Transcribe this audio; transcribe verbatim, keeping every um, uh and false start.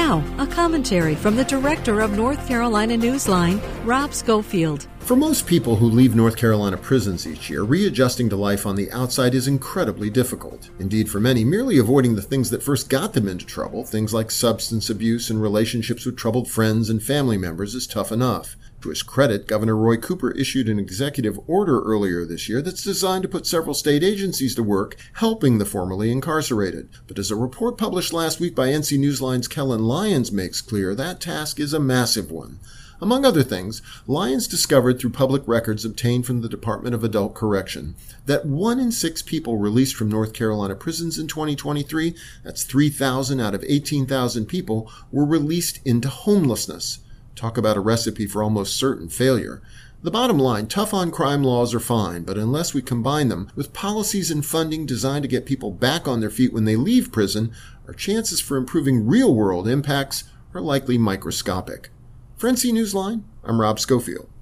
Now, a commentary from the director of North Carolina Newsline, Rob Schofield. For most people who leave North Carolina prisons each year, readjusting to life on the outside is incredibly difficult. Indeed, for many, merely avoiding the things that first got them into trouble, things like substance abuse and relationships with troubled friends and family members, is tough enough. To his credit, Governor Roy Cooper issued an executive order earlier this year that's designed to put several state agencies to work helping the formerly incarcerated. But as a report published last week by N C Newsline's Kellen Lyons makes clear, that task is a massive one. Among other things, Lyons discovered through public records obtained from the Department of Adult Correction that one in six people released from North Carolina prisons in twenty twenty-three, that's three thousand out of eighteen thousand people, were released into homelessness. Talk about a recipe for almost certain failure. The bottom line, tough on crime laws are fine, but unless we combine them with policies and funding designed to get people back on their feet when they leave prison, our chances for improving real-world impacts are likely microscopic. For N C Newsline, I'm Rob Schofield.